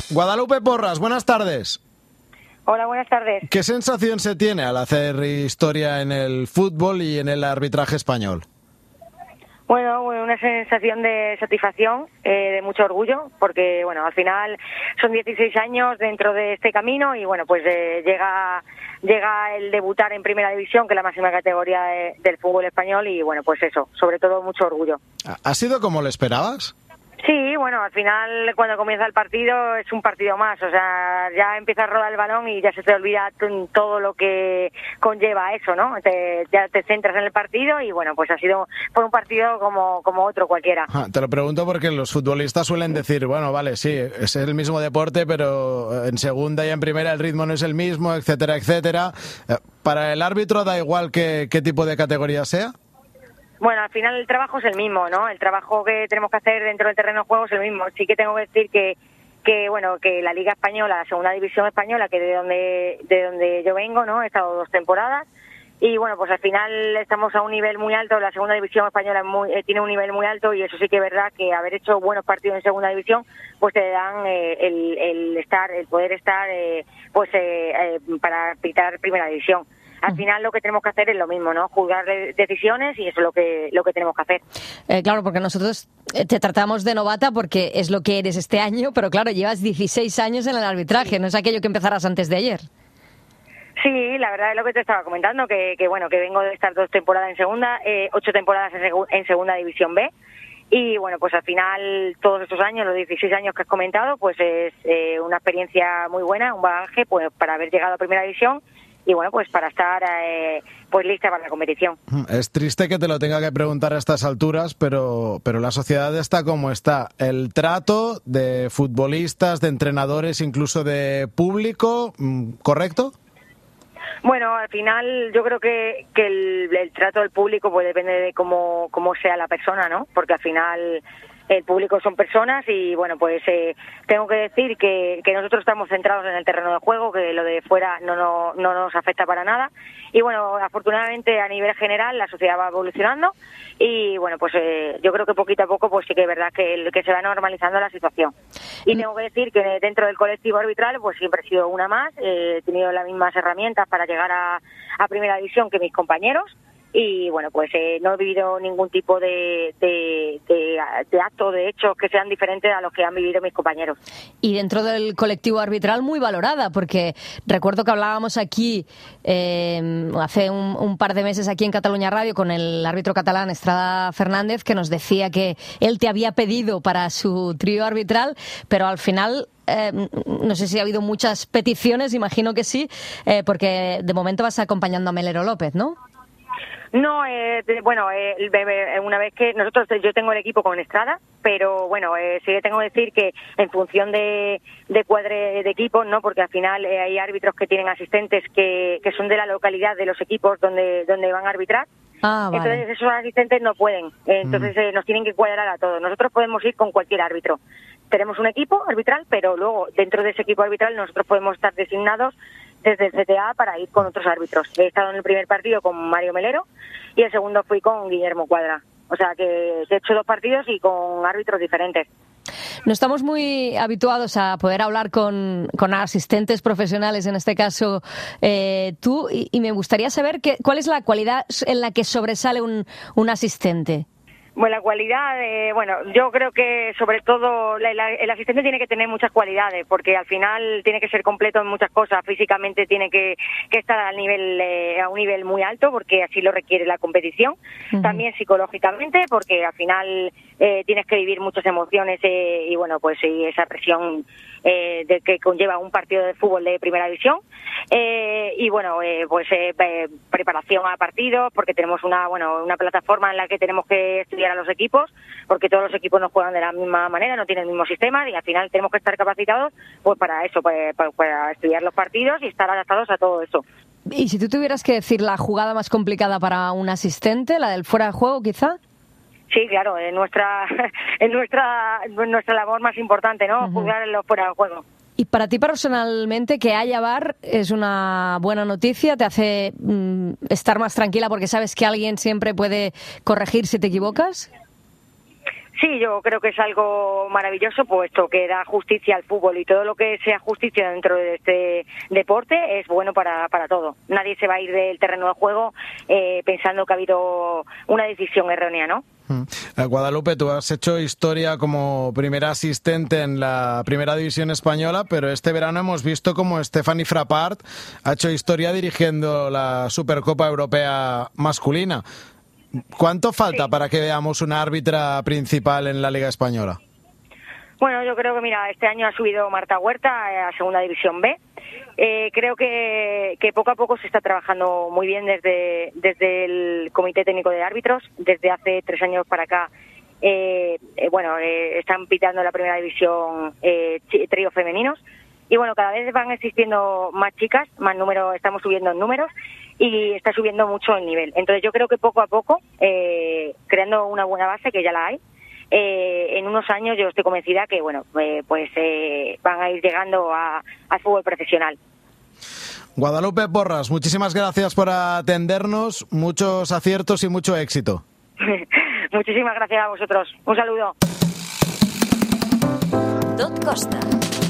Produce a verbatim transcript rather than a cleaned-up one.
Guadalupe Porras, buenas tardes. Hola, buenas tardes. ¿Qué sensación se tiene al hacer historia en el fútbol y en el arbitraje español? Bueno, una sensación de satisfacción, eh, de mucho orgullo, porque bueno, al final son dieciséis años dentro de este camino y bueno, pues eh, llega llega el debutar en Primera División, que es la máxima categoría de, del fútbol español, y bueno, pues eso, sobre todo mucho orgullo. ¿Ha sido como lo esperabas? Sí, bueno, al final cuando comienza el partido es un partido más, o sea, ya empieza a rodar el balón y ya se te olvida t- todo lo que conlleva eso, ¿no? Te, ya te centras en el partido y bueno, pues ha sido fue un partido como, como otro cualquiera. Ah, te lo pregunto porque los futbolistas suelen decir, bueno, vale, sí, es el mismo deporte, pero en segunda y en primera el ritmo no es el mismo, etcétera, etcétera. ¿Para el árbitro da igual qué, qué tipo de categoría sea? Bueno, al final el trabajo es el mismo, ¿no? El trabajo que tenemos que hacer dentro del terreno de juego es el mismo. Sí que tengo que decir que, que bueno, que la Liga Española, la Segunda División Española, que de donde de donde yo vengo, ¿no? He estado dos temporadas y bueno, pues al final estamos a un nivel muy alto. La Segunda División Española es muy, eh, tiene un nivel muy alto y eso sí que es verdad que haber hecho buenos partidos en Segunda División, pues te dan eh, el, el estar, el poder estar, eh, pues eh, eh, para pitar Primera División. Al final lo que tenemos que hacer es lo mismo, ¿no? Juzgar decisiones y eso es lo que lo que tenemos que hacer. Eh, claro, porque nosotros te tratamos de novata porque es lo que eres este año, pero claro, llevas dieciséis años en el arbitraje, no es aquello que empezarás antes de ayer. Sí, la verdad es lo que te estaba comentando, que, que bueno, que vengo de estar dos temporadas en segunda, eh, ocho temporadas en, segu- en Segunda División B. Y bueno, pues al final todos estos años, los dieciséis años que has comentado, pues es eh, una experiencia muy buena, un bagaje pues para haber llegado a Primera División. Y bueno, pues para estar eh, pues lista para la competición. Es triste que te lo tenga que preguntar a estas alturas, pero, pero la sociedad está como está. El trato de futbolistas, de entrenadores, incluso de público, ¿correcto? Bueno, al final yo creo que, que el, el trato del público pues depende de cómo, cómo sea la persona, ¿no? Porque al final el público son personas y bueno, pues eh, tengo que decir que, que nosotros estamos centrados en el terreno de juego, que lo de fuera no, no, no nos afecta para nada y bueno, afortunadamente a nivel general la sociedad va evolucionando y bueno, pues eh, yo creo que poquito a poco pues sí que es verdad que, que se va normalizando la situación. Y tengo que decir que dentro del colectivo arbitral pues siempre he sido una más, eh, he tenido las mismas herramientas para llegar a, a Primera División que mis compañeros. Y bueno, pues eh, no he vivido ningún tipo de, de, de, de acto, de hechos que sean diferentes a los que han vivido mis compañeros. Y dentro del colectivo arbitral muy valorada, porque recuerdo que hablábamos aquí eh, hace un, un par de meses aquí en Cataluña Radio con el árbitro catalán Estrada Fernández, que nos decía que él te había pedido para su trío arbitral, pero al final... Eh, no sé si ha habido muchas peticiones, imagino que sí, eh, porque de momento vas acompañando a Melero López, ¿no? No, eh, bueno, eh, una vez que nosotros, yo tengo el equipo con Estrada, pero bueno, eh, sí que tengo que decir que en función de, de cuadre de equipos, ¿no? Porque al final eh, hay árbitros que tienen asistentes que, que son de la localidad de los equipos donde, donde van a arbitrar. Ah, vale. Entonces esos asistentes no pueden, entonces eh, nos tienen que cuadrar a todos. Nosotros podemos ir con cualquier árbitro. Tenemos un equipo arbitral, pero luego dentro de ese equipo arbitral nosotros podemos estar designados desde el C T A para ir con otros árbitros. He estado en el primer partido con Mario Melero y el segundo fui con Guillermo Cuadra. O sea que he hecho dos partidos y con árbitros diferentes. No estamos muy habituados a poder hablar con, con asistentes profesionales, en este caso eh, tú, y, y me gustaría saber que, cuál es la cualidad en la que sobresale un, un asistente. Bueno, la cualidad, eh, bueno, yo creo que sobre todo la, la, el asistente tiene que tener muchas cualidades, porque al final tiene que ser completo en muchas cosas. Físicamente tiene que, que estar al nivel, eh, a un nivel muy alto, porque así lo requiere la competición. Uh-huh. También psicológicamente, porque al final eh, tienes que vivir muchas emociones eh, y bueno, pues y esa presión eh, de que conlleva un partido de fútbol de Primera División. Eh, y bueno, eh, pues eh, preparación a partidos, porque tenemos una, bueno, una plataforma en la que tenemos que estudiar a los equipos, porque todos los equipos no juegan de la misma manera, no tienen el mismo sistema y al final tenemos que estar capacitados pues para eso, para, para, para estudiar los partidos y estar adaptados a todo eso. Y si tú tuvieras que decir la jugada más complicada para un asistente, la del fuera de juego quizá. Sí, claro, es nuestra, es nuestra, nuestra labor más importante, ¿no? Uh-huh. Jugar en los fuera de juego. Y para ti personalmente, que haya V A R es una buena noticia, te hace mm, estar más tranquila porque sabes que alguien siempre puede corregir si te equivocas. Sí, yo creo que es algo maravilloso, puesto que da justicia al fútbol y todo lo que sea justicia dentro de este deporte es bueno para, para todo. Nadie se va a ir del terreno de juego eh, pensando que ha habido una decisión errónea, ¿no? Guadalupe, tú has hecho historia como primera asistente en la primera división española, pero este verano hemos visto como Stephanie Frappart ha hecho historia dirigiendo la Supercopa Europea masculina. ¿Cuánto falta sí. para que veamos una árbitra principal en la Liga Española? Bueno, yo creo que, mira, este año ha subido Marta Huerta a Segunda División B. Eh, creo que, que poco a poco se está trabajando muy bien desde, desde el Comité Técnico de Árbitros. Desde hace tres años para acá, eh, eh, bueno, eh, están pitando la Primera División eh, tríos femeninos. Y bueno, cada vez van existiendo más chicas, más números, estamos subiendo en números y está subiendo mucho el nivel. Entonces yo creo que poco a poco, eh, creando una buena base, que ya la hay, eh, en unos años yo estoy convencida que bueno, eh, pues eh, van a ir llegando a, al fútbol profesional. Guadalupe Porras, muchísimas gracias por atendernos, muchos aciertos y mucho éxito. Muchísimas gracias a vosotros. Un saludo. Tot Costa.